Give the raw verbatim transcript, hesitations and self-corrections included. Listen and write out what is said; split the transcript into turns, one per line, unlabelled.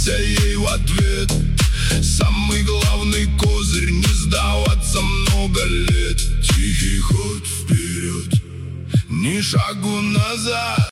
улыбайся ей в ответ. Самый главный козырь — не сдаваться много лет. Тихий ход вперед, ни шагу назад.